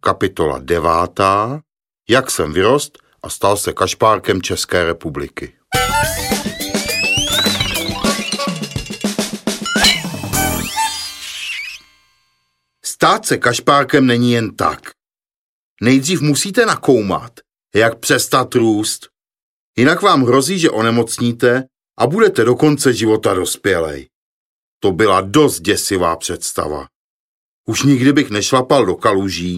Kapitola 9. Jak jsem vyrost a stal se kašpárkem České republiky. Stát se kašpárkem není jen tak. Nejdřív musíte nakoumat, jak přestat růst. Jinak vám hrozí, že onemocníte a budete do konce života dospělej. To byla dost děsivá představa. Už nikdy bych nešlapal do kaluží